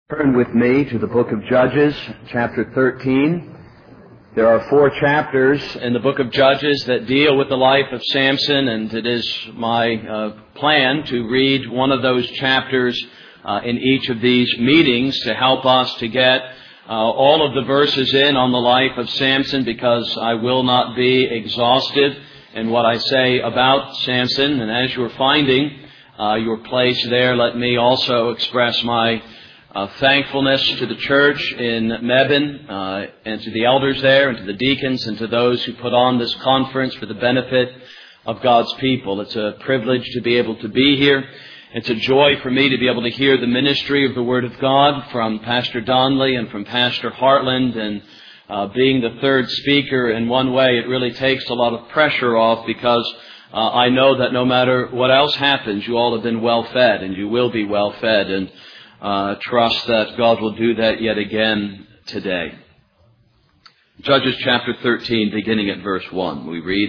Turn with me to the book of Judges, chapter 13. There are 4 chapters in the book of Judges that deal with the life of Samson, and it is my plan to read one of those chapters in each of these meetings to help us to get all of the verses in on the life of Samson, because I will not be exhaustive in what I say about Samson. And as you're finding your place there, let me also express my thankfulness to the church in Mebane, and to the elders there, and to the deacons, and to those who put on this conference for the benefit of God's people. It's a privilege to be able to be here. It's a joy for me to be able to hear the ministry of the Word of God from Pastor Donnelly and from Pastor Hartland. And being the third speaker, in one way, it really takes a lot of pressure off, because I know that no matter what else happens, you all have been well fed, and you will be well fed. And trust that God will do that yet again today. Judges chapter 13, beginning at verse 1, we read,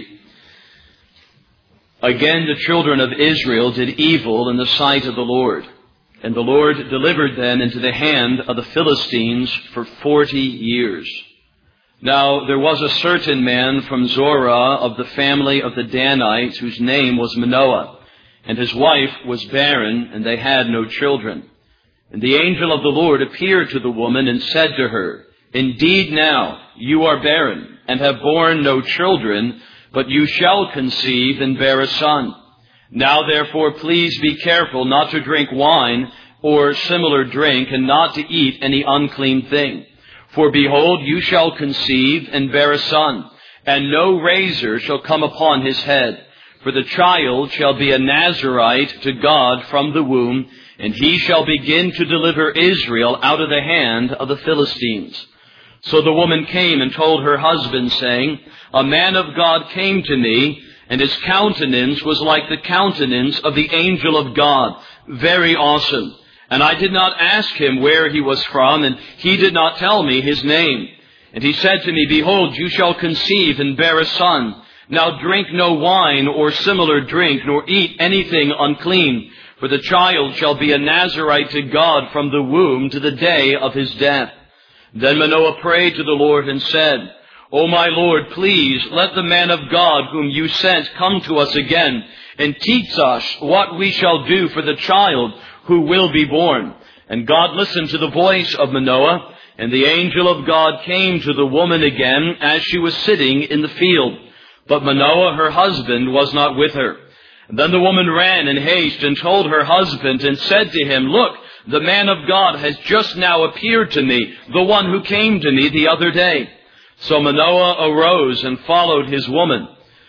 "Again the children of Israel did evil in the sight of the Lord, and the Lord delivered them into the hand of the Philistines for 40 years. Now there was a certain man from Zorah of the family of the Danites, whose name was Manoah, and his wife was barren, and they had no children. And the angel of the Lord appeared to the woman and said to her, 'Indeed now you are barren, and have borne no children, but you shall conceive and bear a son. Now therefore please be careful not to drink wine or similar drink, and not to eat any unclean thing. For behold, you shall conceive and bear a son, and no razor shall come upon his head. For the child shall be a Nazirite to God from the womb, and he shall begin to deliver Israel out of the hand of the Philistines.' So the woman came and told her husband, saying, 'A man of God came to me, and his countenance was like the countenance of the angel of God, very awesome. And I did not ask him where he was from, and he did not tell me his name. And he said to me, Behold, you shall conceive and bear a son. Now drink no wine or similar drink, nor eat anything unclean. For the child shall be a Nazirite to God from the womb to the day of his death.' Then Manoah prayed to the Lord and said, 'O my Lord, please let the man of God whom you sent come to us again, and teach us what we shall do for the child who will be born.' And God listened to the voice of Manoah, and the angel of God came to the woman again as she was sitting in the field. But Manoah, her husband, was not with her. And then the woman ran in haste and told her husband and said to him, 'Look, the man of God has just now appeared to me, the one who came to me the other day.' So Manoah arose and followed his woman.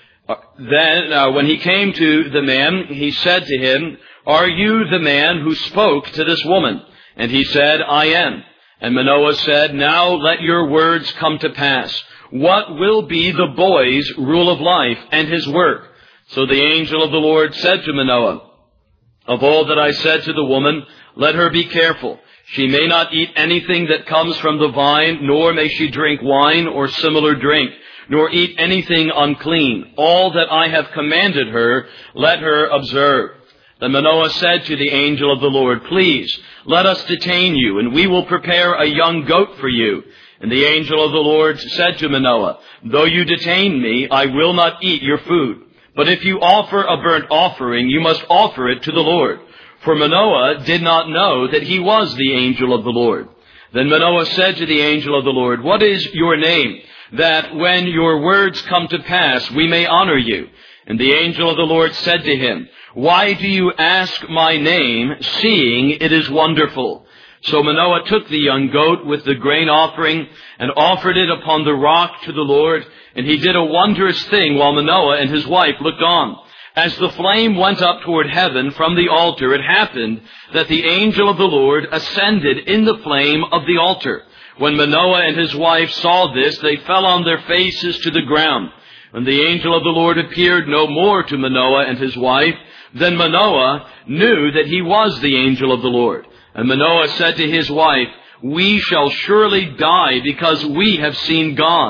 Then when he came to the man, he said to him, 'Are you the man who spoke to this woman?' And he said, 'I am.' And Manoah said, 'Now let your words come to pass. What will be the boy's rule of life and his work?' So the angel of the Lord said to Manoah, 'Of all that I said to the woman, let her be careful. She may not eat anything that comes from the vine, nor may she drink wine or similar drink, nor eat anything unclean. All that I have commanded her, let her observe.' Then Manoah said to the angel of the Lord, 'Please, let us detain you, and we will prepare a young goat for you.' And the angel of the Lord said to Manoah, 'Though you detain me, I will not eat your food. But if you offer a burnt offering, you must offer it to the Lord.' For Manoah did not know that he was the angel of the Lord. Then Manoah said to the angel of the Lord, 'What is your name, that when your words come to pass, we may honor you?' And the angel of the Lord said to him, 'Why do you ask my name, seeing it is wonderful?' So Manoah took the young goat with the grain offering and offered it upon the rock to the Lord. And he did a wondrous thing while Manoah and his wife looked on. As the flame went up toward heaven from the altar, it happened that the angel of the Lord ascended in the flame of the altar. When Manoah and his wife saw this, they fell on their faces to the ground. When the angel of the Lord appeared no more to Manoah and his wife, then Manoah knew that he was the angel of the Lord. And Manoah said to his wife, 'We shall surely die because we have seen God.'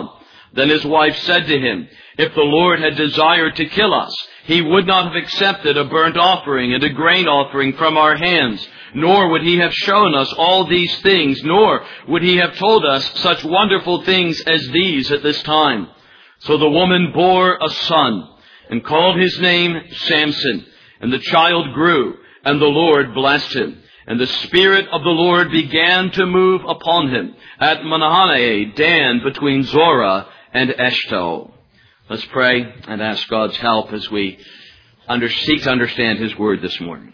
Then his wife said to him, "If the Lord had desired to kill us, he would not have accepted a burnt offering and a grain offering from our hands, nor would he have shown us all these things, nor would he have told us such wonderful things as these at this time." So the woman bore a son, and called his name Samson. And the child grew, and the Lord blessed him. And the Spirit of the Lord began to move upon him at Mahanaim, Dan, between Zorah and Eshtaol. Let's pray and ask God's help as we seek to understand His Word this morning.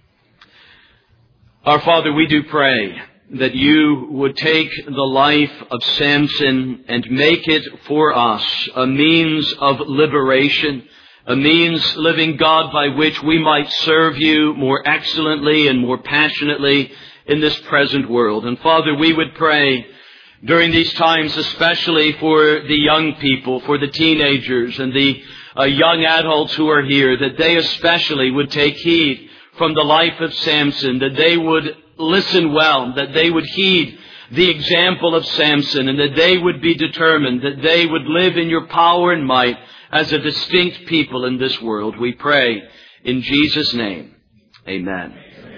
Our Father, we do pray that You would take the life of Samson and make it for us a means of liberation, a means, living God, by which we might serve You more excellently and more passionately in this present world. And Father, we would pray during these times, especially for the young people, for the teenagers and the young adults who are here, that they especially would take heed from the life of Samson, that they would listen well, that they would heed the example of Samson, and that they would be determined, that they would live in Your power and might as a distinct people in this world. We pray in Jesus' name. Amen.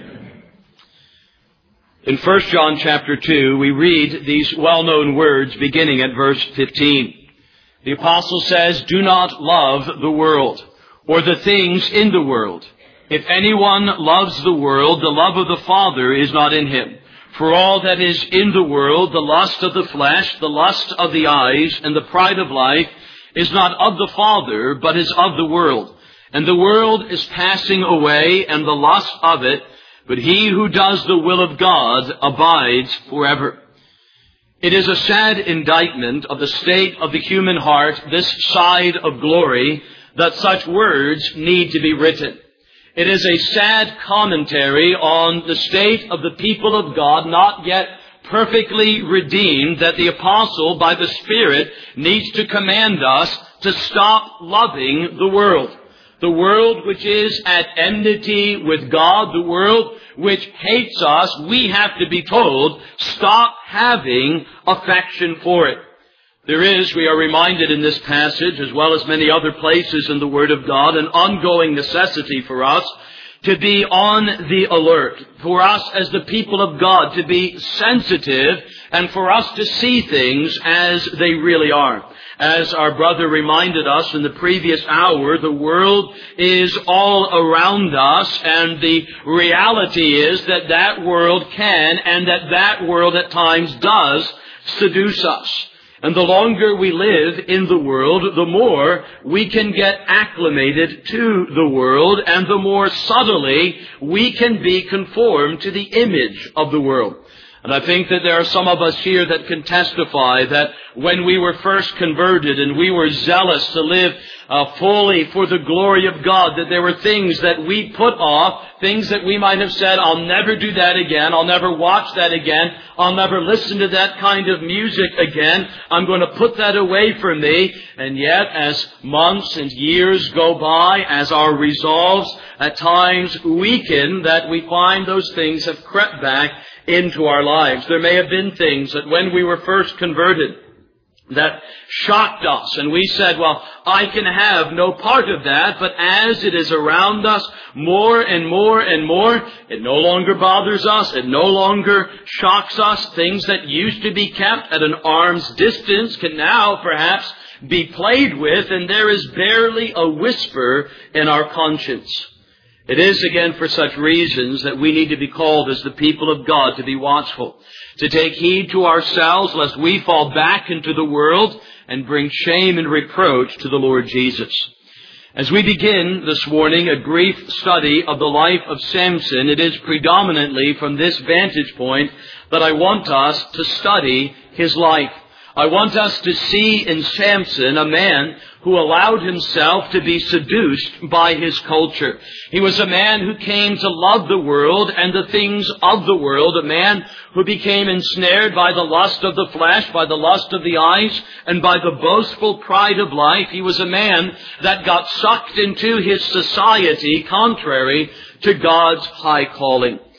In 1 John chapter 2, we read these well-known words beginning at verse 15. The apostle says, "Do not love the world or the things in the world. If anyone loves the world, the love of the Father is not in him. For all that is in the world, the lust of the flesh, the lust of the eyes, and the pride of life, is not of the Father, but is of the world. And the world is passing away, and the lust of it, but he who does the will of God abides forever." It is a sad indictment of the state of the human heart, this side of glory, that such words need to be written. It is a sad commentary on the state of the people of God, not yet perfectly redeemed, that the apostle, by the Spirit, needs to command us to stop loving the world. The world which is at enmity with God, the world which hates us, we have to be told, stop having affection for it. There is, we are reminded in this passage, as well as many other places in the Word of God, an ongoing necessity for us to be on the alert, for us as the people of God to be sensitive, and for us to see things as they really are. As our brother reminded us in the previous hour, the world is all around us, and the reality is that that world can, and that world at times does, seduce us. And the longer we live in the world, the more we can get acclimated to the world, and the more subtly we can be conformed to the image of the world. And I think that there are some of us here that can testify that when we were first converted and we were zealous to live fully for the glory of God, that there were things that we put off, things that we might have said, "I'll never do that again, I'll never watch that again, I'll never listen to that kind of music again, I'm going to put that away from me." And yet, as months and years go by, as our resolves at times weaken, that we find those things have crept back into our lives. There may have been things that when we were first converted that shocked us, and we said, "Well, I can have no part of that," but as it is around us more and more and more, it no longer bothers us, it no longer shocks us. Things that used to be kept at an arm's distance can now perhaps be played with, and there is barely a whisper in our conscience. It is, again, for such reasons that we need to be called as the people of God to be watchful, to take heed to ourselves lest we fall back into the world and bring shame and reproach to the Lord Jesus. As we begin this morning a brief study of the life of Samson, it is predominantly from this vantage point that I want us to study his life. I want us to see in Samson a man who allowed himself to be seduced by his culture. He was a man who came to love the world and the things of the world, a man who became ensnared by the lust of the flesh, by the lust of the eyes, and by the boastful pride of life. He was a man that got sucked into his society contrary to God's high calling.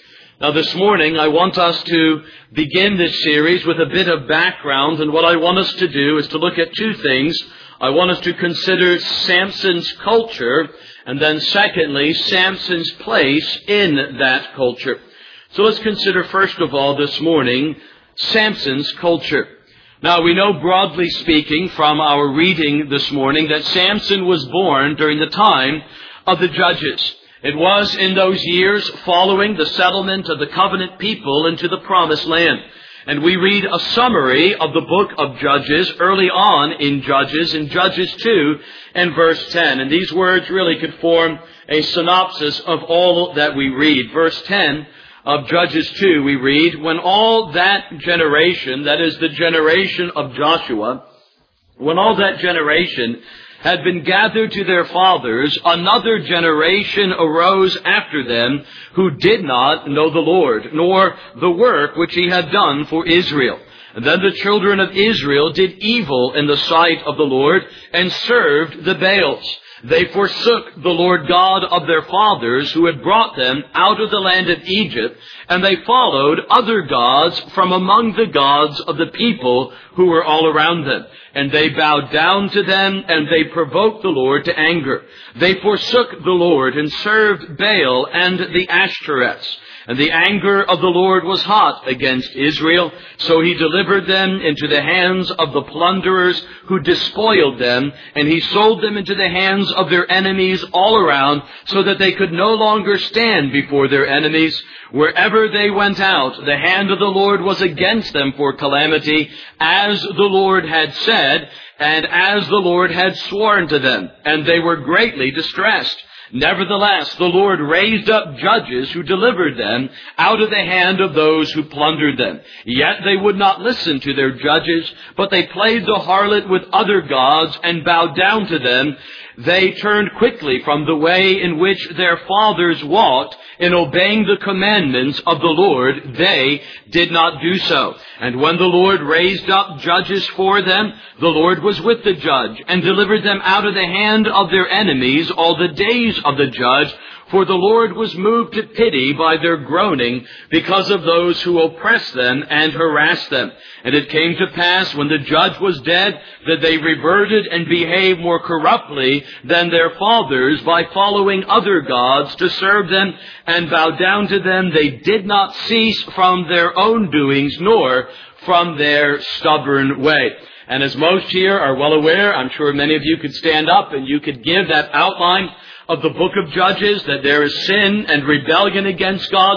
Now this morning I want us to begin this series with a bit of background, and what I want us to do is to look at two things. I want us to consider Samson's culture, and then secondly, Samson's place in that culture. So let's consider first of all this morning, Samson's culture. Now we know, broadly speaking, from our reading this morning that Samson was born during the time of the Judges. It was in those years following the settlement of the covenant people into the promised land. And we read a summary of the book of Judges early on in Judges 2 and verse 10. And these words really could form a synopsis of all that we read. Verse 10 of Judges 2, we read, "When all that generation," that is the generation of Joshua, "when all that generation had been gathered to their fathers, another generation arose after them who did not know the Lord, nor the work which he had done for Israel. And then the children of Israel did evil in the sight of the Lord and served the Baals. They forsook the Lord God of their fathers who had brought them out of the land of Egypt, and they followed other gods from among the gods of the people who were all around them. And they bowed down to them, and they provoked the Lord to anger. They forsook the Lord and served Baal and the Ashtoreths. And the anger of the Lord was hot against Israel, so he delivered them into the hands of the plunderers who despoiled them, and he sold them into the hands of their enemies all around, so that they could no longer stand before their enemies. Wherever they went out, the hand of the Lord was against them for calamity, as the Lord had said, and as the Lord had sworn to them, and they were greatly distressed. Nevertheless, the Lord raised up judges who delivered them out of the hand of those who plundered them. Yet they would not listen to their judges, but they played the harlot with other gods and bowed down to them. They turned quickly from the way in which their fathers walked in obeying the commandments of the Lord. They did not do so. And when the Lord raised up judges for them, the Lord was with the judge and delivered them out of the hand of their enemies all the days of the judge. For the Lord was moved to pity by their groaning because of those who oppressed them and harassed them. And it came to pass, when the judge was dead, that they reverted and behaved more corruptly than their fathers by following other gods to serve them and bow down to them. They did not cease from their own doings, nor from their stubborn way." And as most here are well aware, I'm sure many of you could stand up and you could give that outline of the book of Judges, that there is sin and rebellion against God,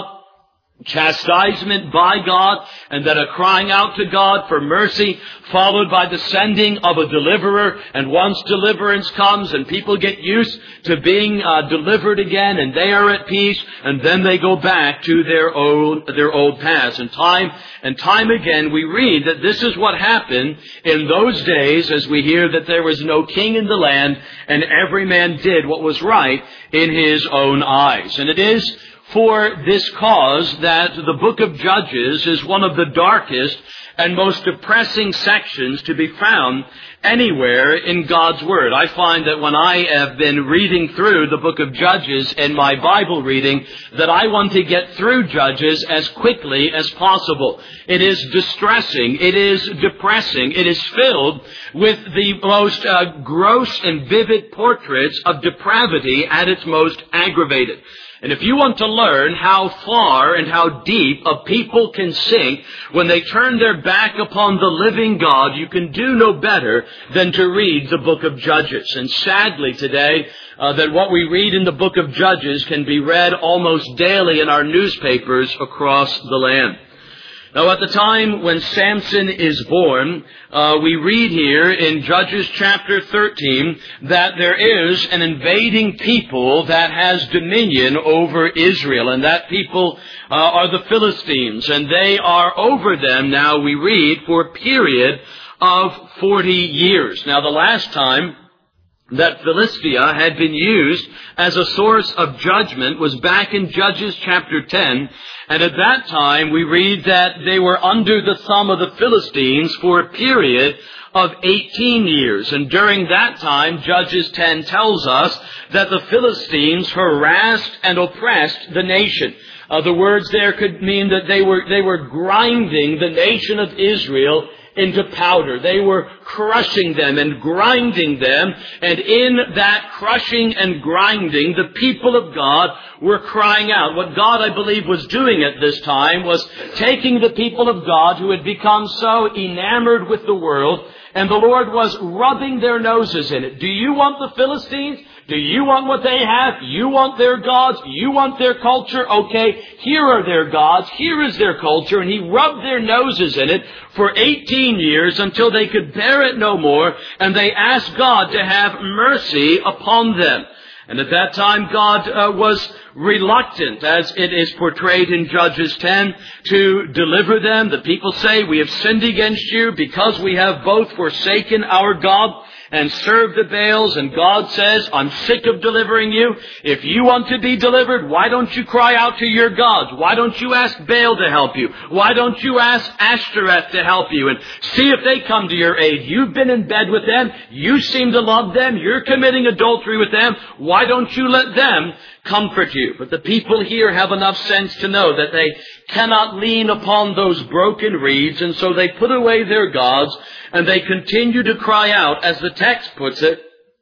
chastisement by God, and then a crying out to God for mercy, followed by the sending of a deliverer. And once deliverance comes and people get used to being delivered again, and they are at peace, and then they go back to their old past. And time again we read that this is what happened in those days, as we hear that there was no king in the land, and every man did what was right in his own eyes. And it is for this cause that the book of Judges is one of the darkest and most depressing sections to be found anywhere in God's Word. I find that when I have been reading through the book of Judges in my Bible reading, that I want to get through Judges as quickly as possible. It is distressing. It is depressing. It is filled with the most gross and vivid portraits of depravity at its most aggravated. And if you want to learn how far and how deep a people can sink when they turn their back upon the living God, you can do no better than to read the book of Judges. And sadly today, that what we read in the book of Judges can be read almost daily in our newspapers across the land. Now, at the time when Samson is born, we read here in Judges chapter 13 that there is an invading people that has dominion over Israel, and that people are the Philistines, and they are over them now, we read, for a period of 40 years. Now, the last time that Philistia had been used as a source of judgment was back in Judges chapter 10. And at that time, we read that they were under the thumb of the Philistines for a period of 18 years. And during that time, Judges 10 tells us that the Philistines harassed and oppressed the nation. The words there could mean that they were grinding the nation of Israel into powder. They were crushing them and grinding them. And in that crushing and grinding, the people of God were crying out. What God, I believe, was doing at this time was taking the people of God who had become so enamored with the world, and the Lord was rubbing their noses in it. Do you want the Philistines? Do you want what they have? You want their gods? You want their culture? Okay, here are their gods. Here is their culture. And he rubbed their noses in it for 18 years until they could bear it no more. And they asked God to have mercy upon them. And at that time, God was reluctant, as it is portrayed in Judges 10, to deliver them. The people say, we have sinned against you because we have both forsaken our God and served the Baals. And God says, I'm sick of delivering you. If you want to be delivered, why don't you cry out to your gods? Why don't you ask Baal to help you? Why don't you ask Ashtoreth to help you? And see if they come to your aid. You've been in bed with them. You seem to love them. You're committing adultery with them. Why don't you let them comfort you? But the people here have enough sense to know that they cannot lean upon those broken reeds, and so they put away their gods, and they continue to cry out, as the text puts it,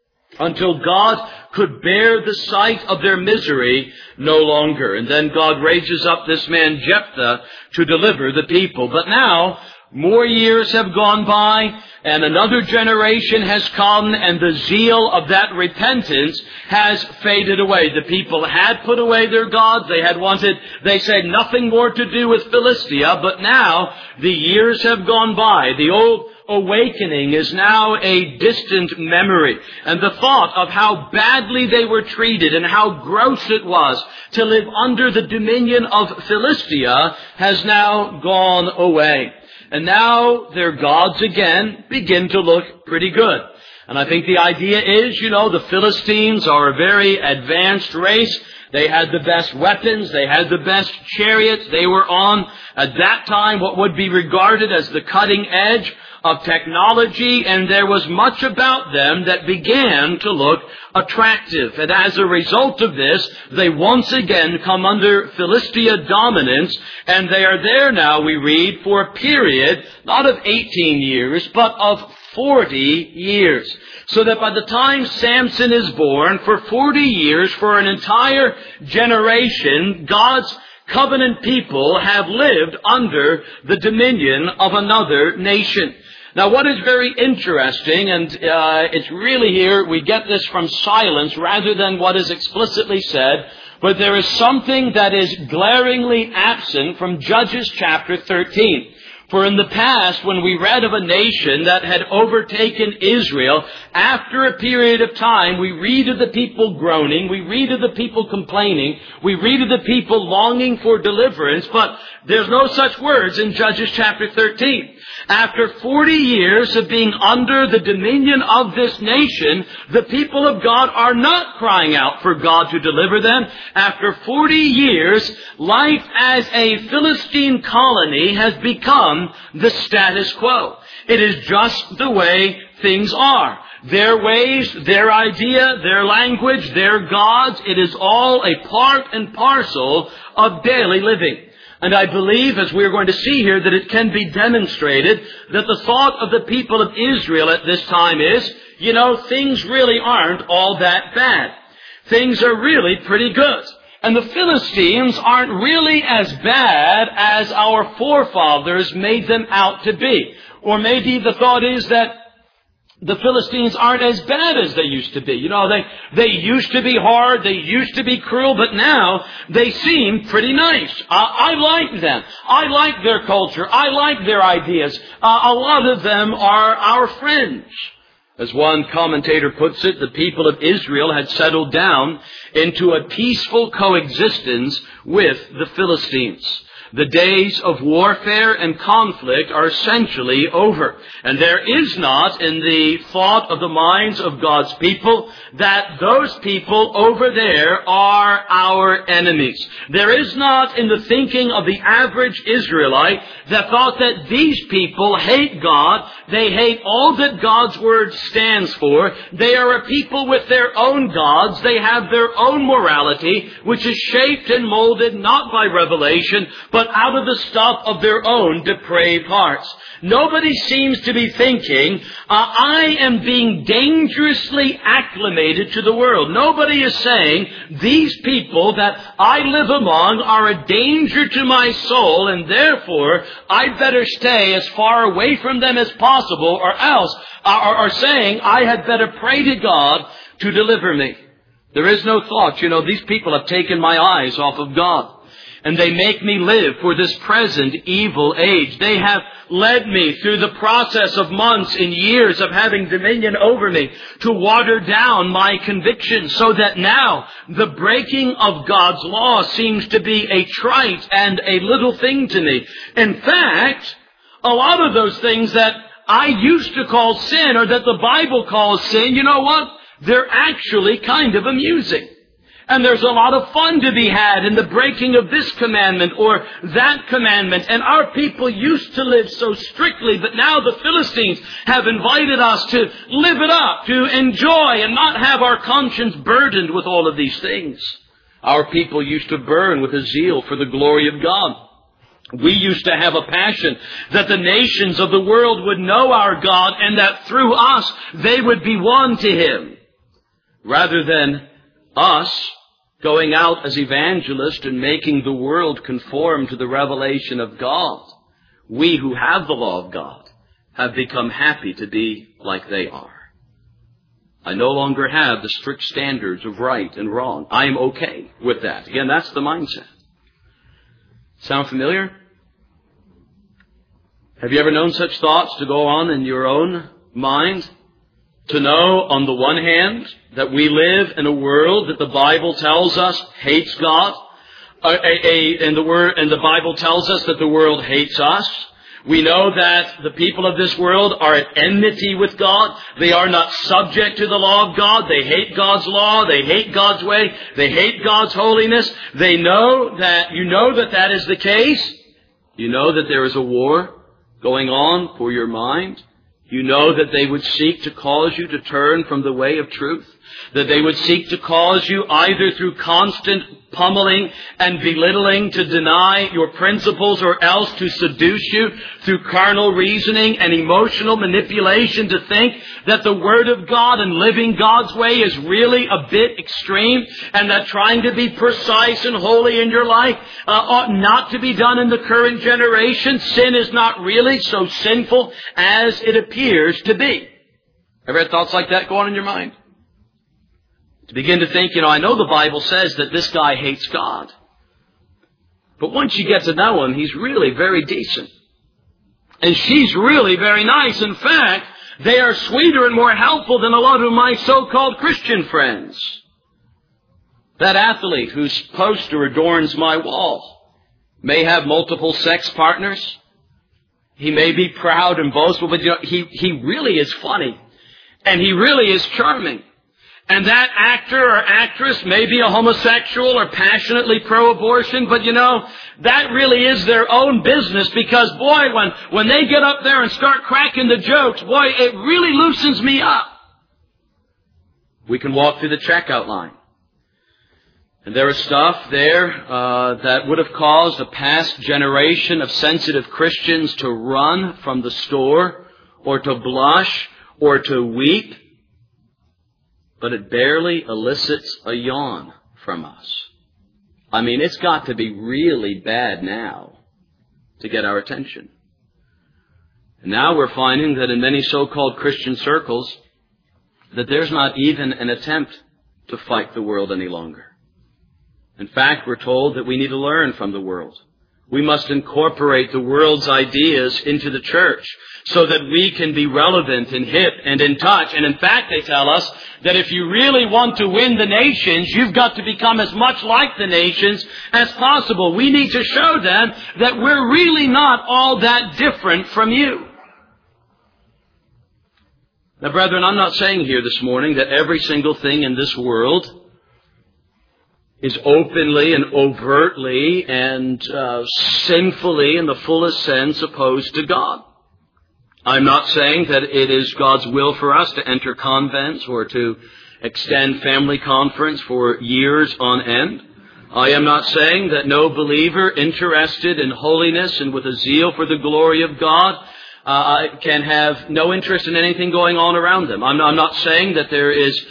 until God could bear the sight of their misery no longer. And then God raises up this man Jephthah to deliver the people. But now, more years have gone by, and another generation has come, and the zeal of that repentance has faded away. The people had put away their gods. They said nothing more to do with Philistia, but now the years have gone by. The old awakening is now a distant memory. And the thought of how badly they were treated and how gross it was to live under the dominion of Philistia has now gone away. And now their gods again begin to look pretty good. And I think the idea is, the Philistines are a very advanced race. They had the best weapons. They had the best chariots. They were on, at that time, what would be regarded as the cutting edge of technology, and there was much about them that began to look attractive. And as a result of this, they once again come under Philistia dominance, and they are there now, we read, for a period, not of 18 years, but of 40 years. So that by the time Samson is born, for 40 years, for an entire generation, God's covenant people have lived under the dominion of another nation. Now, what is very interesting, and it's really here, we get this from silence rather than what is explicitly said, but there is something that is glaringly absent from Judges chapter 13. For in the past, when we read of a nation that had overtaken Israel, after a period of time, we read of the people groaning, we read of the people complaining, we read of the people longing for deliverance, but there's no such words in Judges chapter 13. After 40 years of being under the dominion of this nation, the people of God are not crying out for God to deliver them. After 40 years, life as a Philistine colony has become the status quo. It is just the way things are. Their ways, their idea, their language, their gods, it is all a part and parcel of daily living. And I believe, as we're going to see here, that it can be demonstrated that the thought of the people of Israel at this time is, things really aren't all that bad. Things are really pretty good. And the Philistines aren't really as bad as our forefathers made them out to be. Or maybe the thought is that the Philistines aren't as bad as they used to be. They used to be hard, they used to be cruel, but now they seem pretty nice. I like them. I like their culture. I like their ideas. A lot of them are our friends. As one commentator puts it, the people of Israel had settled down into a peaceful coexistence with the Philistines. The days of warfare and conflict are essentially over. And there is not in the thought of the minds of God's people that those people over there are our enemies. There is not in the thinking of the average Israelite that thought that these people hate God. They hate all that God's Word stands for. They are a people with their own gods. They have their own morality, which is shaped and molded not by revelation, but out of the stuff of their own depraved hearts. Nobody seems to be thinking, I am being dangerously acclimated to the world. Nobody is saying, these people that I live among are a danger to my soul, and therefore I'd better stay as far away from them as possible, or else are saying, I had better pray to God to deliver me. There is no thought. These people have taken my eyes off of God. And they make me live for this present evil age. They have led me through the process of months and years of having dominion over me to water down my convictions, so that now the breaking of God's law seems to be a trite and a little thing to me. In fact, a lot of those things that I used to call sin, or that the Bible calls sin, you know what? They're actually kind of amusing. And there's a lot of fun to be had in the breaking of this commandment or that commandment. And our people used to live so strictly, but now the Philistines have invited us to live it up, to enjoy and not have our conscience burdened with all of these things. Our people used to burn with a zeal for the glory of God. We used to have a passion that the nations of the world would know our God, and that through us they would be won to Him. Rather than us going out as evangelists and making the world conform to the revelation of God, we who have the law of God have become happy to be like they are. I no longer have the strict standards of right and wrong. I am okay with that. Again, that's the mindset. Sound familiar? Have you ever known such thoughts to go on in your own mind? To know, on the one hand, that we live in a world that the Bible tells us hates God, and the Bible tells us that the world hates us. We know that the people of this world are at enmity with God. They are not subject to the law of God. They hate God's law. They hate God's way. They hate God's holiness. They know that, that is the case. You know that there is a war going on for your mind. You know that they would seek to cause you to turn from the way of truth. That they would seek to cause you either through constant pummeling and belittling to deny your principles, or else to seduce you through carnal reasoning and emotional manipulation to think that the Word of God and living God's way is really a bit extreme, and that trying to be precise and holy in your life ought not to be done in the current generation. Sin is not really so sinful as it appears to be. Ever had thoughts like that go on in your mind? To begin to think, I know the Bible says that this guy hates God. But once you get to know him, he's really very decent. And she's really very nice. In fact, they are sweeter and more helpful than a lot of my so-called Christian friends. That athlete whose poster adorns my wall may have multiple sex partners. He may be proud and boastful, but he really is funny. And he really is charming. And that actor or actress may be a homosexual or passionately pro-abortion, but that really is their own business, because boy, when they get up there and start cracking the jokes, boy, it really loosens me up. We can walk through the checkout line. And there is stuff there that would have caused a past generation of sensitive Christians to run from the store, or to blush, or to weep. But it barely elicits a yawn from us. I mean, it's got to be really bad now to get our attention. And now we're finding that in many so-called Christian circles, that there's not even an attempt to fight the world any longer. In fact, we're told that we need to learn from the world. We must incorporate the world's ideas into the church so that we can be relevant and hip and in touch. And in fact, they tell us that if you really want to win the nations, you've got to become as much like the nations as possible. We need to show them that we're really not all that different from you. Now, brethren, I'm not saying here this morning that every single thing in this world is openly and overtly and sinfully, in the fullest sense, opposed to God. I'm not saying that it is God's will for us to enter convents or to extend family conference for years on end. I am not saying that no believer interested in holiness and with a zeal for the glory of God can have no interest in anything going on around them. I'm not saying that there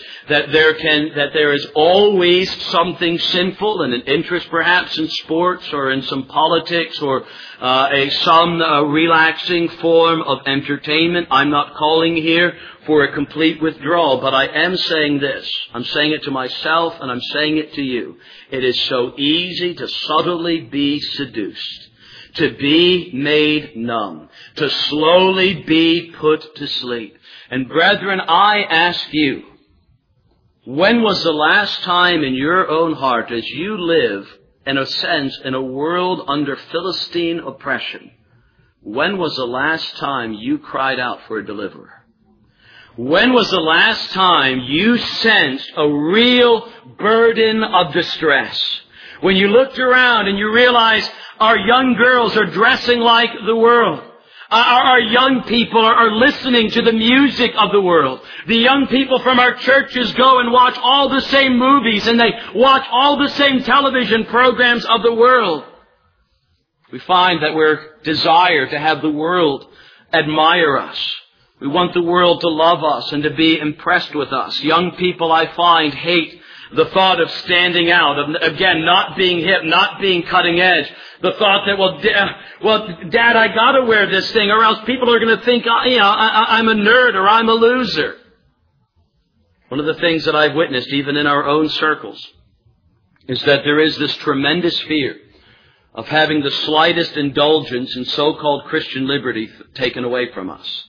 is always something sinful and an interest perhaps in sports or in some politics or some relaxing form of entertainment. I'm not calling here for a complete withdrawal, but I am saying this. I'm saying it to myself and I'm saying it to you. It is so easy to subtly be seduced, to be made numb, to slowly be put to sleep. And brethren, I ask you, when was the last time in your own heart, as you live, in a sense, in a world under Philistine oppression, when was the last time you cried out for a deliverer? When was the last time you sensed a real burden of distress? When you looked around and you realized our young girls are dressing like the world. Our young people are listening to the music of the world. The young people from our churches go and watch all the same movies and they watch all the same television programs of the world. We find that we're desire to have the world admire us. We want the world to love us and to be impressed with us. Young people, I find, hate the thought of standing out, of, again, not being hip, not being cutting edge. The thought that, Dad, I gotta wear this thing or else people are going to think, I'm a nerd or I'm a loser. One of the things that I've witnessed, even in our own circles, is that there is this tremendous fear of having the slightest indulgence in so-called Christian liberty taken away from us.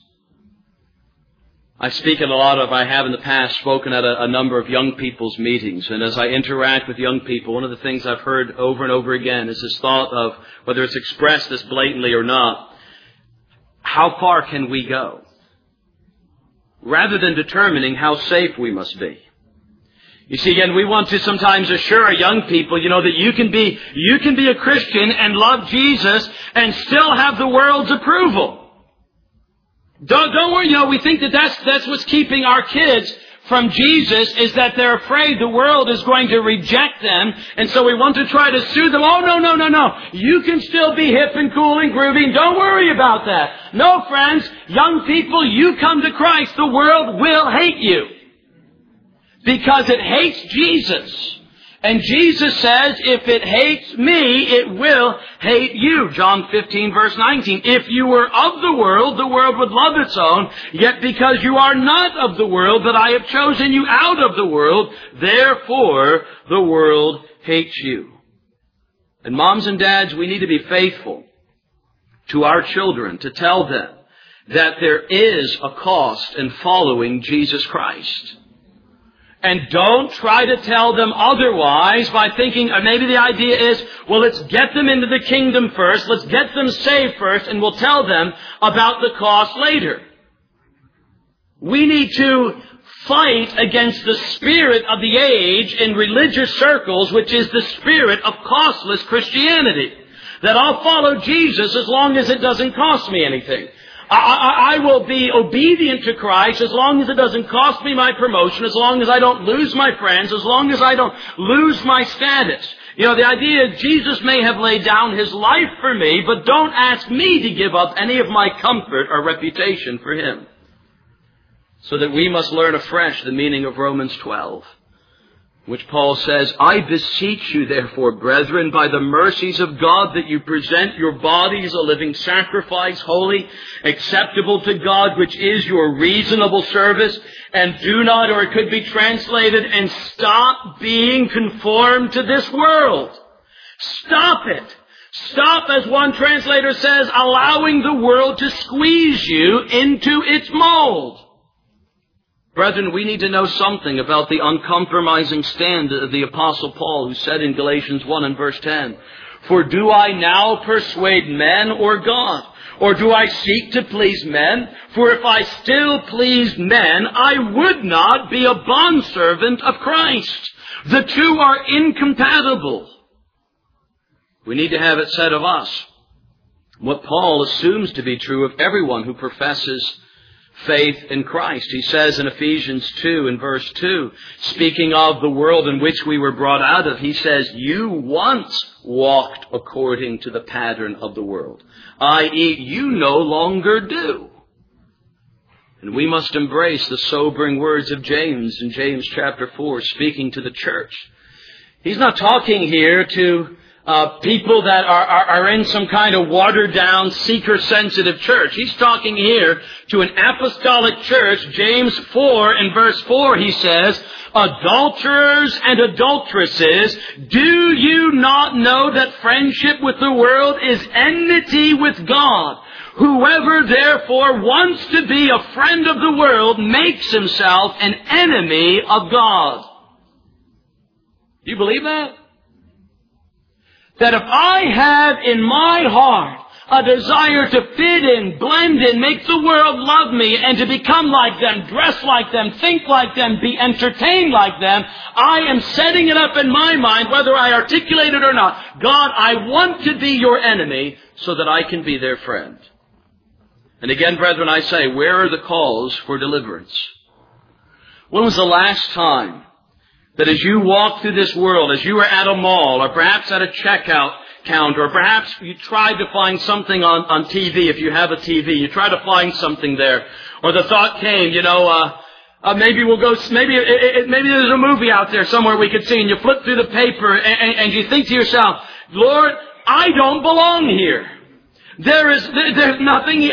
I have in the past spoken at a number of young people's meetings, and as I interact with young people, one of the things I've heard over and over again is this thought of, whether it's expressed this blatantly or not, how far can we go? Rather than determining how safe we must be. You see, again, we want to sometimes assure young people, that you can be a Christian and love Jesus and still have the world's approval. Don't worry, we think that's what's keeping our kids from Jesus, is that they're afraid the world is going to reject them, and so we want to try to soothe them. Oh, no. You can still be hip and cool and groovy, and don't worry about that. No, friends, young people, you come to Christ, the world will hate you. Because it hates Jesus. And Jesus says, if it hates me, it will hate you. John 15, verse 19. If you were of the world would love its own. Yet because you are not of the world, but I have chosen you out of the world, therefore the world hates you. And moms and dads, we need to be faithful to our children, to tell them that there is a cost in following Jesus Christ. And don't try to tell them otherwise by thinking, maybe the idea is, let's get them into the kingdom first, let's get them saved first, and we'll tell them about the cost later. We need to fight against the spirit of the age in religious circles, which is the spirit of costless Christianity. That I'll follow Jesus as long as it doesn't cost me anything. I will be obedient to Christ as long as it doesn't cost me my promotion, as long as I don't lose my friends, as long as I don't lose my status. The idea is Jesus may have laid down His life for me, but don't ask me to give up any of my comfort or reputation for Him. So that we must learn afresh the meaning of Romans 12. Which Paul says, I beseech you, therefore, brethren, by the mercies of God, that you present your bodies a living sacrifice, holy, acceptable to God, which is your reasonable service, and do not, or it could be translated, and stop being conformed to this world. Stop it. Stop, as one translator says, allowing the world to squeeze you into its mold. Brethren, we need to know something about the uncompromising stand of the Apostle Paul, who said in Galatians 1 and verse 10, "For do I now persuade men or God? Or do I seek to please men? For if I still pleased men, I would not be a bondservant of Christ." The two are incompatible. We need to have it said of us what Paul assumes to be true of everyone who professes faith in Christ. He says in Ephesians 2 and verse 2, speaking of the world in which we were brought out of, he says, "You once walked according to the pattern of the world," i.e., you no longer do. And we must embrace the sobering words of James in James chapter 4, speaking to the church. He's not talking here to people that are in some kind of watered-down, seeker-sensitive church. He's talking here to an apostolic church. James 4 and verse 4, he says, "Adulterers and adulteresses, do you not know that friendship with the world is enmity with God? Whoever therefore wants to be a friend of the world makes himself an enemy of God." Do you believe that? That if I have in my heart a desire to fit in, blend in, make the world love me, and to become like them, dress like them, think like them, be entertained like them, I am setting it up in my mind, whether I articulate it or not. God, I want to be your enemy so that I can be their friend. And again, brethren, I say, where are the calls for deliverance? When was the last time that as you walk through this world, as you were at a mall, or perhaps at a checkout counter, or perhaps you tried to find something on TV, if you have a TV, you try to find something there, or the thought came, maybe we'll go, maybe there's a movie out there somewhere we could see, and you flip through the paper, and you think to yourself, Lord, I don't belong here. There's nothing,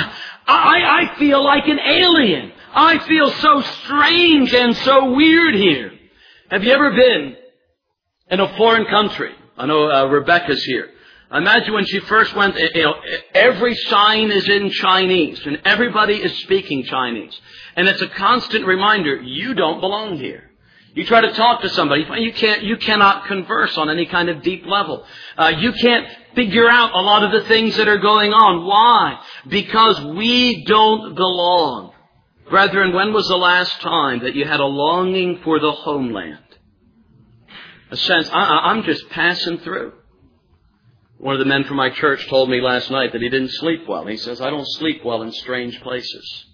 I feel like an alien. I feel so strange and so weird here. Have you ever been in a foreign country? I know Rebecca's here. I imagine when she first went, every sign is in Chinese and everybody is speaking Chinese. And it's a constant reminder, you don't belong here. You try to talk to somebody, you cannot converse on any kind of deep level. You can't figure out a lot of the things that are going on. Why? Because we don't belong. Brethren, when was the last time that you had a longing for the homeland? A sense, I'm just passing through. One of the men from my church told me last night that he didn't sleep well. He says, I don't sleep well in strange places.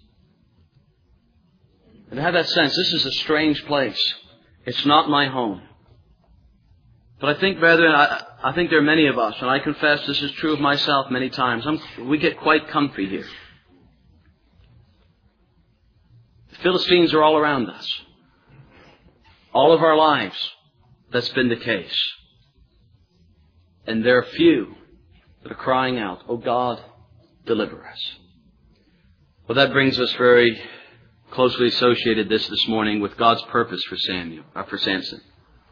And to have that sense, this is a strange place. It's not my home. But I think, brethren, I think there are many of us, and I confess this is true of myself many times. We get quite comfy here. The Philistines are all around us. All of our lives, that's been the case. And there are few that are crying out, "Oh God, deliver us." Well, that brings us very closely associated this morning with God's purpose for Samson.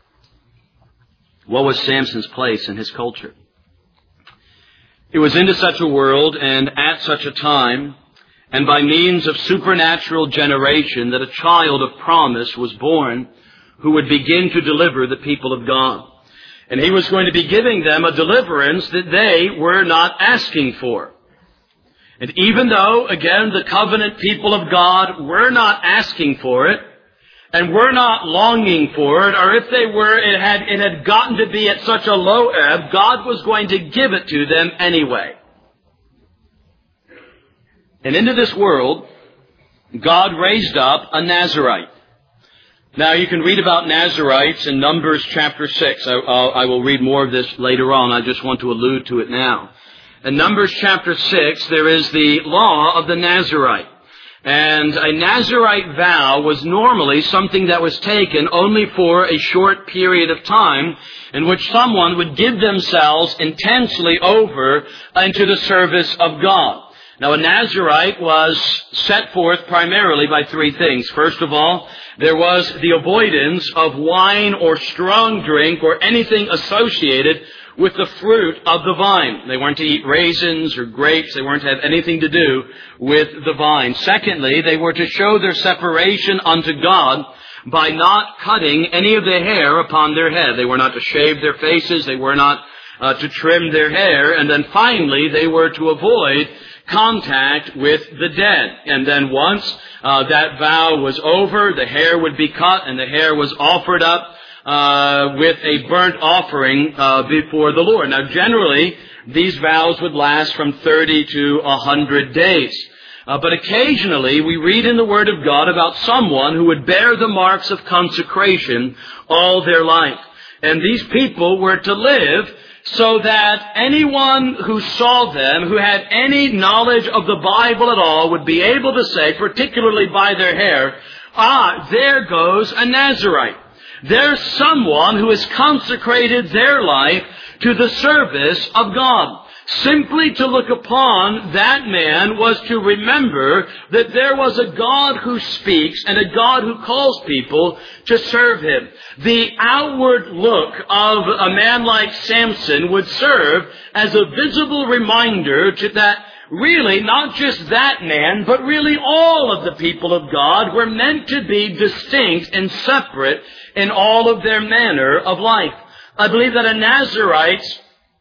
What was Samson's place in his culture? It was into such a world and at such a time, and by means of supernatural generation, that a child of promise was born who would begin to deliver the people of God. And he was going to be giving them a deliverance that they were not asking for. And even though, again, the covenant people of God were not asking for it, and were not longing for it, or if they were, it had gotten to be at such a low ebb, God was going to give it to them anyway. And into this world, God raised up a Nazirite. Now, you can read about Nazirites in Numbers chapter 6. I will read more of this later on. I just want to allude to it now. In Numbers chapter 6, there is the law of the Nazirite. And a Nazirite vow was normally something that was taken only for a short period of time, in which someone would give themselves intensely over into the service of God. Now, a Nazirite was set forth primarily by three things. First of all, there was the avoidance of wine or strong drink or anything associated with the fruit of the vine. They weren't to eat raisins or grapes. They weren't to have anything to do with the vine. Secondly, they were to show their separation unto God by not cutting any of the hair upon their head. They were not to shave their faces. They were not to trim their hair. And then finally, they were to avoid contact with the dead. And then once that vow was over, the hair would be cut and the hair was offered up with a burnt offering before the Lord. Now, generally, these vows would last from 30 to 100 days. But occasionally, we read in the Word of God about someone who would bear the marks of consecration all their life. And these people were to live so that anyone who saw them, who had any knowledge of the Bible at all, would be able to say, particularly by their hair, there goes a Nazirite. There's someone who has consecrated their life to the service of God. Simply to look upon that man was to remember that there was a God who speaks and a God who calls people to serve Him. The outward look of a man like Samson would serve as a visible reminder to that really not just that man, but really all of the people of God were meant to be distinct and separate in all of their manner of life. I believe that a Nazirite's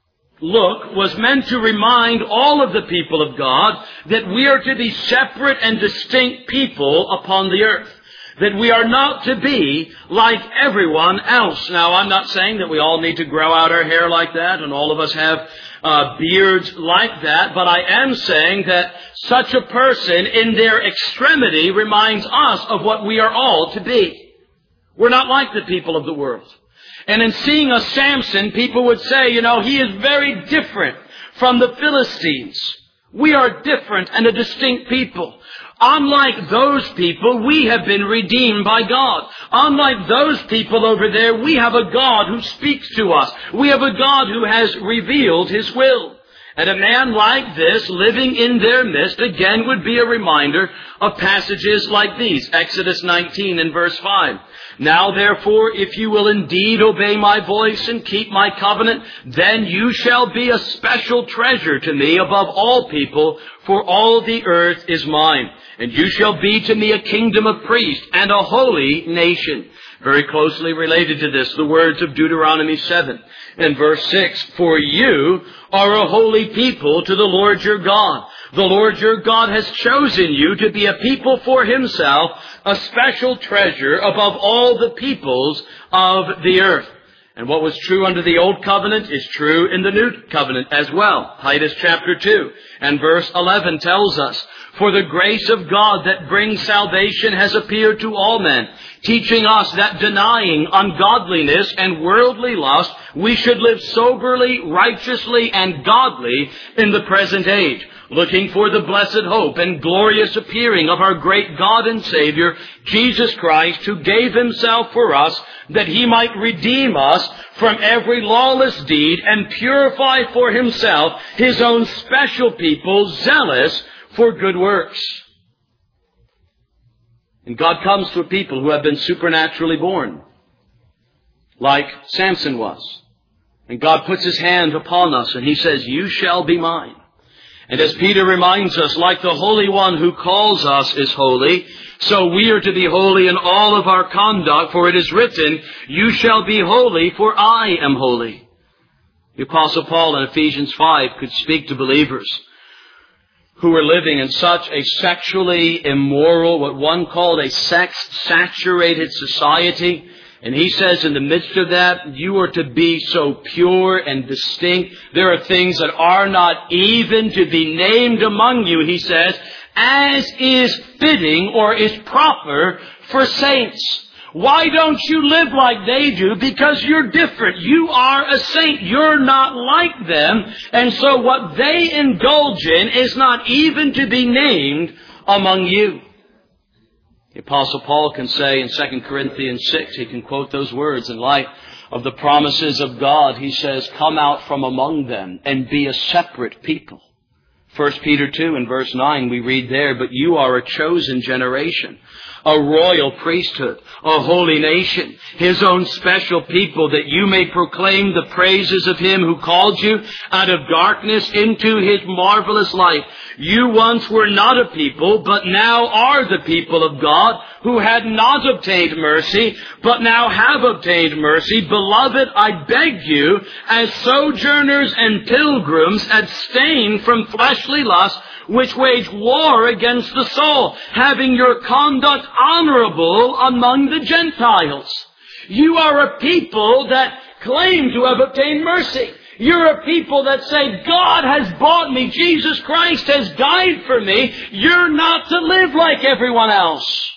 look was meant to remind all of the people of God that we are to be separate and distinct people upon the earth. That we are not to be like everyone else. Now, I'm not saying that we all need to grow out our hair like that and all of us have beards like that, but I am saying that such a person in their extremity reminds us of what we are all to be. We're not like the people of the world. And in seeing a Samson, people would say, he is very different from the Philistines. We are different and a distinct people. Unlike those people, we have been redeemed by God. Unlike those people over there, we have a God who speaks to us. We have a God who has revealed His will. And a man like this, living in their midst, again would be a reminder of passages like these. Exodus 19 and verse 5. Now therefore, if you will indeed obey my voice and keep my covenant, then you shall be a special treasure to me above all people, for all the earth is mine. And you shall be to me a kingdom of priests and a holy nation. Very closely related to this, the words of Deuteronomy 7 and verse 6. For you are a holy people to the Lord your God. The Lord your God has chosen you to be a people for Himself, a special treasure above all the peoples of the earth. And what was true under the Old Covenant is true in the New Covenant as well. Titus chapter 2 and verse 11 tells us, for the grace of God that brings salvation has appeared to all men, teaching us that denying ungodliness and worldly lust, we should live soberly, righteously, and godly in the present age, looking for the blessed hope and glorious appearing of our great God and Savior, Jesus Christ, who gave Himself for us, that He might redeem us from every lawless deed and purify for Himself His own special people, zealous for good works. And God comes to a people who have been supernaturally born, like Samson was. And God puts His hand upon us and He says, you shall be mine. And as Peter reminds us, like the Holy One who calls us is holy, so we are to be holy in all of our conduct, for it is written, you shall be holy, for I am holy. The Apostle Paul in Ephesians 5 could speak to believers who were living in such a sexually immoral, what one called a sex-saturated society. And he says in the midst of that, you are to be so pure and distinct. There are things that are not even to be named among you, he says, as is fitting or is proper for saints. Why don't you live like they do? Because you're different. You are a saint. You're not like them. And so what they indulge in is not even to be named among you. The Apostle Paul can say in 2 Corinthians 6, he can quote those words in light of the promises of God. He says, come out from among them and be a separate people. 1 Peter 2 and verse 9, we read there, but you are a chosen generation, a royal priesthood, a holy nation, His own special people, that you may proclaim the praises of Him who called you out of darkness into His marvelous light. You once were not a people, but now are the people of God, who had not obtained mercy, but now have obtained mercy. Beloved, I beg you, as sojourners and pilgrims, abstain from fleshly lusts, which wage war against the soul, having your conduct honorable among the Gentiles. You are a people that claim to have obtained mercy. You're a people that say, God has bought me, Jesus Christ has died for me. You're not to live like everyone else.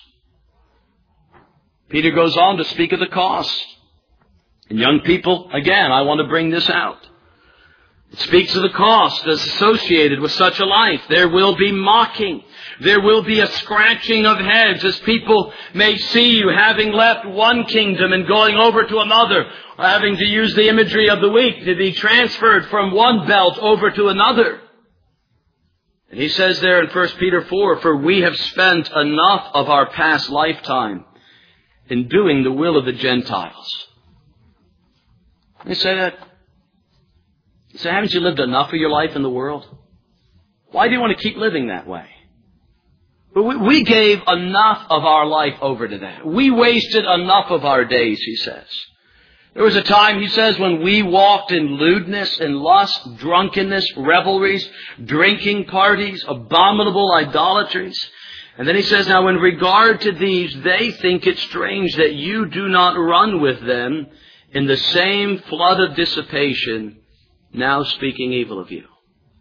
Peter goes on to speak of the cost. And young people, again, I want to bring this out. It speaks of the cost that's associated with such a life. There will be mocking. There will be a scratching of heads as people may see you having left one kingdom and going over to another, or having to use the imagery of the week to be transferred from one belt over to another. And he says there in 1 Peter 4, for we have spent enough of our past lifetime in doing the will of the Gentiles. They say that. So haven't you lived enough of your life in the world? Why do you want to keep living that way? But we gave enough of our life over to that. We wasted enough of our days, he says. There was a time, he says, when we walked in lewdness and lust, drunkenness, revelries, drinking parties, abominable idolatries. And then he says, now in regard to these, they think it strange that you do not run with them in the same flood of dissipation, now speaking evil of you.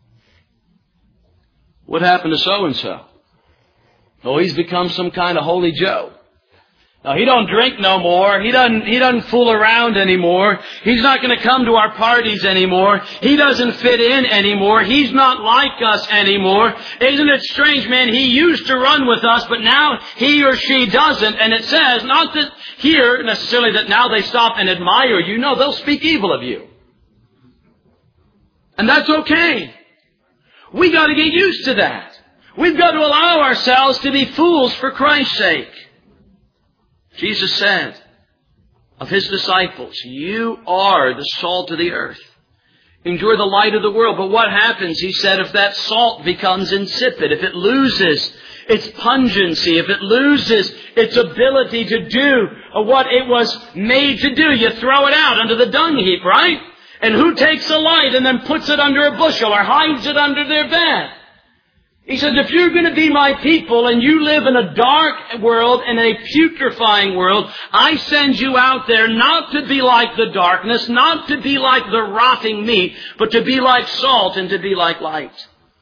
What happened to so-and-so? Oh, he's become some kind of holy Joe. Now, he don't drink no more. He doesn't fool around anymore. He's not going to come to our parties anymore. He doesn't fit in anymore. He's not like us anymore. Isn't it strange, man? He used to run with us, but now he or she doesn't. And it says, not that here necessarily that now they stop and admire you. No, they'll speak evil of you. And that's okay. We got to get used to that. We've got to allow ourselves to be fools for Christ's sake. Jesus said of His disciples, you are the salt of the earth. You're the light of the world. But what happens, he said, if that salt becomes insipid, if it loses its pungency, if it loses its ability to do what it was made to do, you throw it out under the dung heap, right? And who takes a light and then puts it under a bushel or hides it under their bed? He says, if you're going to be my people and you live in a dark world, in a putrefying world, I send you out there not to be like the darkness, not to be like the rotting meat, but to be like salt and to be like light.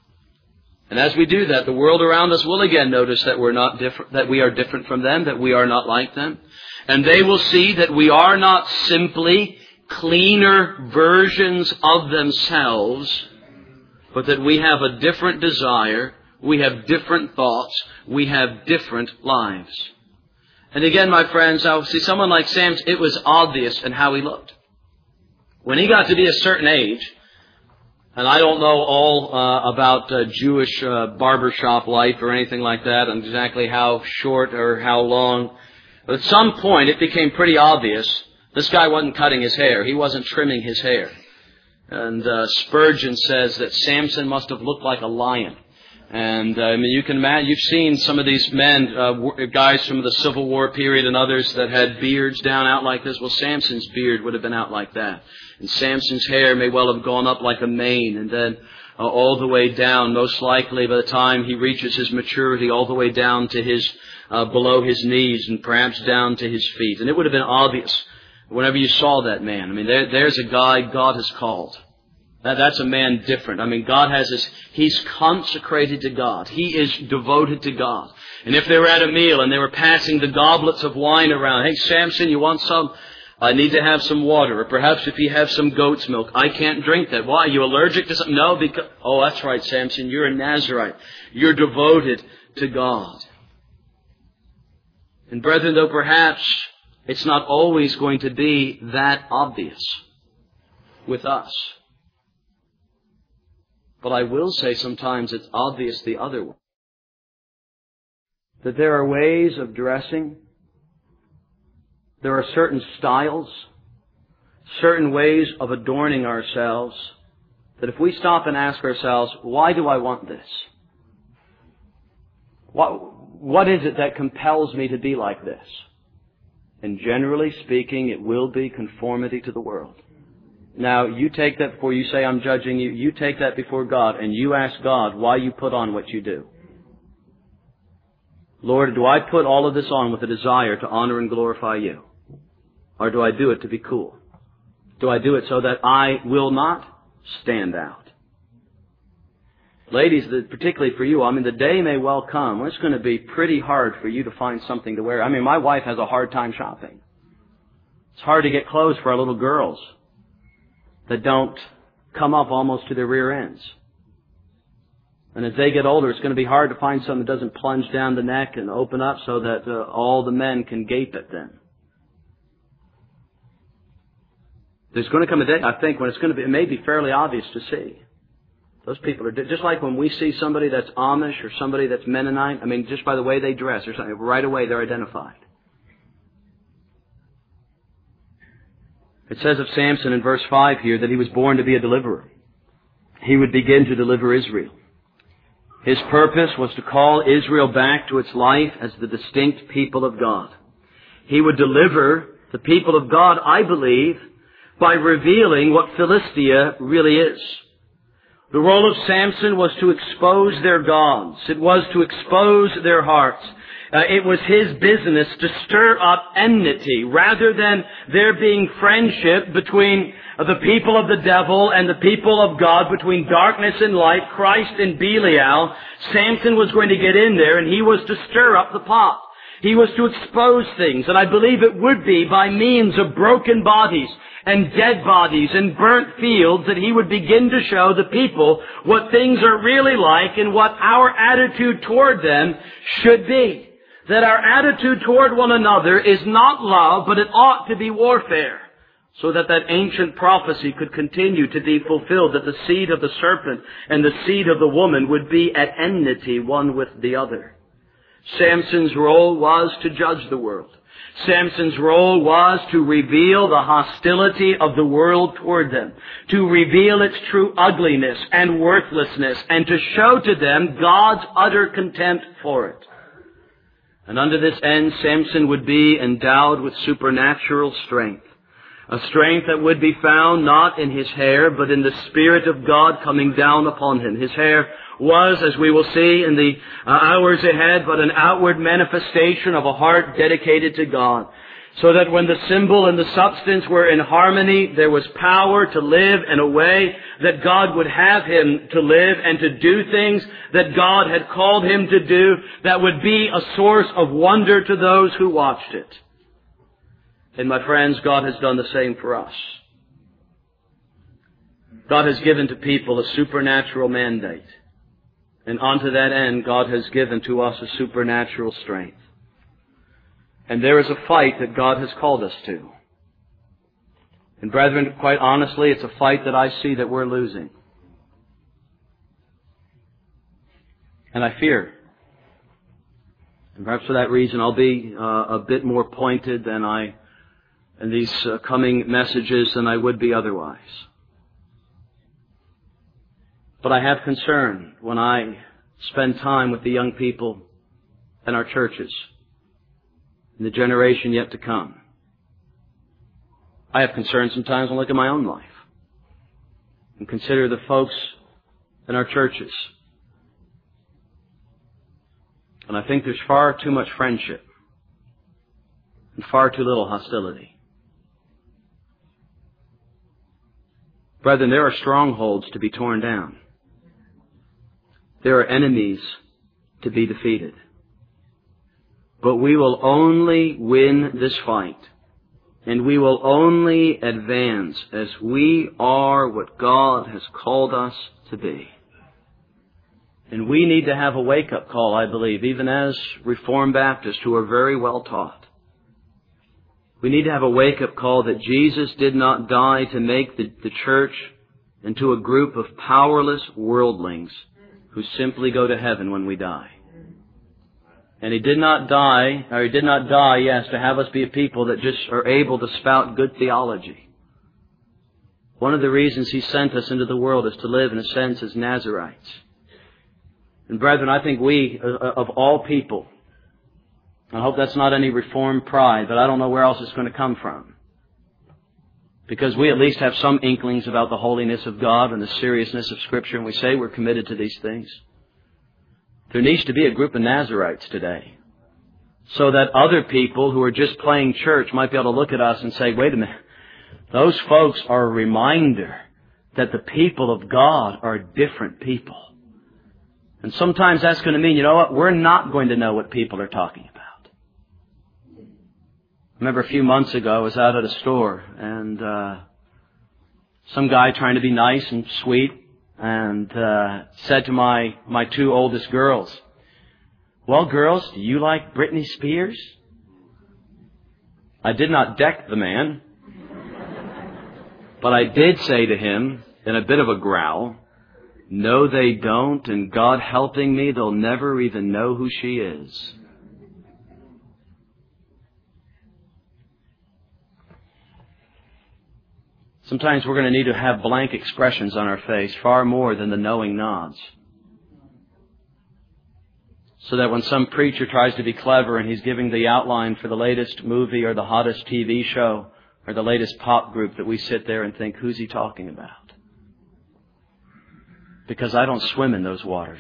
And as we do that, the world around us will again notice that we're not different, that we are different from them, that we are not like them. And they will see that we are not simply cleaner versions of themselves, but that we have a different desire, we have different thoughts, we have different lives. And again, my friends, I see someone like Samson, it was obvious in how he looked. When he got to be a certain age, and I don't know all about Jewish barbershop life or anything like that, and exactly how short or how long, but at some point it became pretty obvious this guy wasn't cutting his hair, he wasn't trimming his hair. And Spurgeon says that Samson must have looked like a lion. And I mean, you can imagine, you've seen some of these men, guys from the Civil War period and others that had beards down out like this. Well, Samson's beard would have been out like that. And Samson's hair may well have gone up like a mane and then all the way down, most likely by the time he reaches his maturity, all the way down to his, below his knees and perhaps down to his feet. And it would have been obvious whenever you saw that man. I mean, there's a guy God has called. That's a man different. I mean, God has this, he's consecrated to God. He is devoted to God. And if they were at a meal and they were passing the goblets of wine around, hey, Samson, you want some? I need to have some water. Or perhaps if you have some goat's milk, I can't drink that. Why? Are you allergic to something? No, because, oh, that's right, Samson, you're a Nazirite. You're devoted to God. And brethren, though perhaps it's not always going to be that obvious with us. But I will say sometimes it's obvious the other way. that there are ways of dressing, there are certain styles, certain ways of adorning ourselves, that if we stop and ask ourselves, why do I want this? What is it that compels me to be like this? And generally speaking, it will be conformity to the world. Now, you take that before you say I'm judging you. You take that before God and you ask God why you put on what you do. Lord, do I put all of this on with a desire to honor and glorify you? Or do I do it to be cool? Do I do it so that I will not stand out? Ladies, particularly for you, the day may well come when it's going to be pretty hard for you to find something to wear. My wife has a hard time shopping. It's hard to get clothes for our little girls that don't come up almost to their rear ends. And as they get older, it's going to be hard to find something that doesn't plunge down the neck and open up so that all the men can gape at them. There's going to come a day, I think, when it may be fairly obvious to see. Those people are, just like when we see somebody that's Amish or somebody that's Mennonite, just by the way they dress or something, right away they're identified. It says of Samson in verse 5 here that he was born to be a deliverer. He would begin to deliver Israel. His purpose was to call Israel back to its life as the distinct people of God. He would deliver the people of God, I believe, by revealing what Philistia really is. The role of Samson was to expose their gods. It was to expose their hearts. It was his business to stir up enmity rather than there being friendship between the people of the devil and the people of God, between darkness and light, Christ and Belial. Samson was going to get in there and he was to stir up the pot. He was to expose things, and I believe it would be by means of broken bodies and dead bodies and burnt fields that he would begin to show the people what things are really like and what our attitude toward them should be. That our attitude toward one another is not love, but it ought to be warfare. So that ancient prophecy could continue to be fulfilled, that the seed of the serpent and the seed of the woman would be at enmity one with the other. Samson's role was to judge the world. Samson's role was to reveal the hostility of the world toward them, to reveal its true ugliness and worthlessness, and to show to them God's utter contempt for it. And unto this end, Samson would be endowed with supernatural strength. A strength that would be found not in his hair, but in the Spirit of God coming down upon him. His hair was, as we will see in the hours ahead, but an outward manifestation of a heart dedicated to God. So that when the symbol and the substance were in harmony, there was power to live in a way that God would have him to live and to do things that God had called him to do that would be a source of wonder to those who watched it. And my friends, God has done the same for us. God has given to people a supernatural mandate. And unto that end, God has given to us a supernatural strength. And there is a fight that God has called us to. And brethren, quite honestly, it's a fight that I see that we're losing. And I fear. And perhaps for that reason, I'll be a bit more pointed in these coming messages than I would be otherwise. But I have concern when I spend time with the young people in our churches, in the generation yet to come. I have concern sometimes when I look at my own life and consider the folks in our churches. And I think there's far too much friendship and far too little hostility. Brethren, there are strongholds to be torn down. There are enemies to be defeated. But we will only win this fight, and we will only advance as we are what God has called us to be. And we need to have a wake-up call, I believe, even as Reformed Baptists who are very well taught. We need to have a wake-up call that Jesus did not die to make the church into a group of powerless worldlings who simply go to heaven when we die. And He did not die, yes, to have us be a people that just are able to spout good theology. One of the reasons He sent us into the world is to live, in a sense, as Nazarites. And brethren, I think we, of all people, I hope that's not any Reformed pride, but I don't know where else it's going to come from. Because we at least have some inklings about the holiness of God and the seriousness of Scripture, and we say we're committed to these things. There needs to be a group of Nazarites today, so that other people who are just playing church might be able to look at us and say, wait a minute, those folks are a reminder that the people of God are different people. And sometimes that's going to mean, you know what, we're not going to know what people are talking about. I remember a few months ago, I was out at a store, and some guy trying to be nice and sweet, and said to my two oldest girls, well, girls, do you like Britney Spears? I did not deck the man, but I did say to him, in a bit of a growl, no, they don't, and God helping me, they'll never even know who she is. Sometimes we're going to need to have blank expressions on our face far more than the knowing nods. So that when some preacher tries to be clever and he's giving the outline for the latest movie or the hottest TV show or the latest pop group, that we sit there and think, who's he talking about? Because I don't swim in those waters.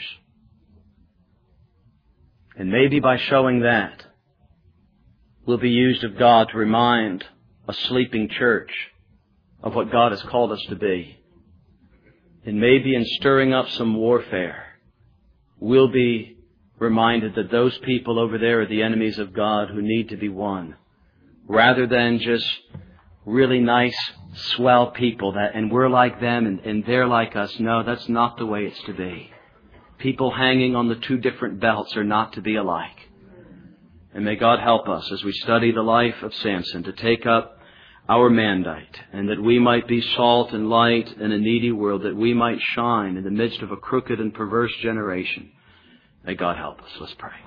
And maybe by showing that, we'll be used of God to remind a sleeping church of what God has called us to be. And maybe in stirring up some warfare, we'll be reminded that those people over there are the enemies of God who need to be won. Rather than just really nice, swell people and we're like them and they're like us. No, that's not the way it's to be. People hanging on the two different belts are not to be alike. And may God help us as we study the life of Samson to take up our mandate, and that we might be salt and light in a needy world, that we might shine in the midst of a crooked and perverse generation. May God help us. Let's pray.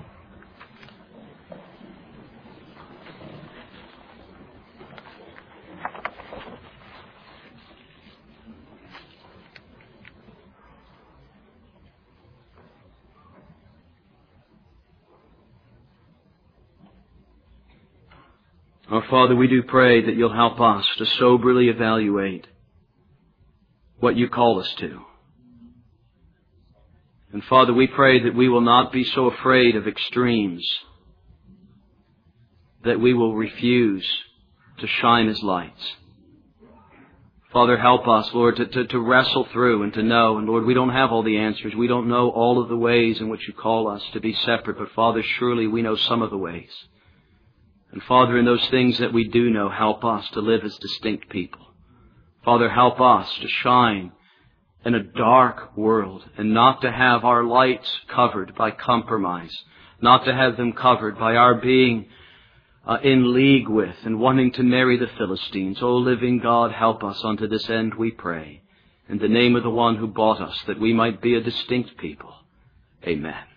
Our Father, we do pray that You'll help us to soberly evaluate what You call us to. And Father, we pray that we will not be so afraid of extremes that we will refuse to shine as lights. Father, help us, Lord, to wrestle through and to know. And Lord, we don't have all the answers. We don't know all of the ways in which You call us to be separate. But Father, surely we know some of the ways. And Father, in those things that we do know, help us to live as distinct people. Father, help us to shine in a dark world and not to have our lights covered by compromise, not to have them covered by our being in league with and wanting to marry the Philistines. O living God, help us unto this end, we pray. In the name of the one who bought us, that we might be a distinct people. Amen.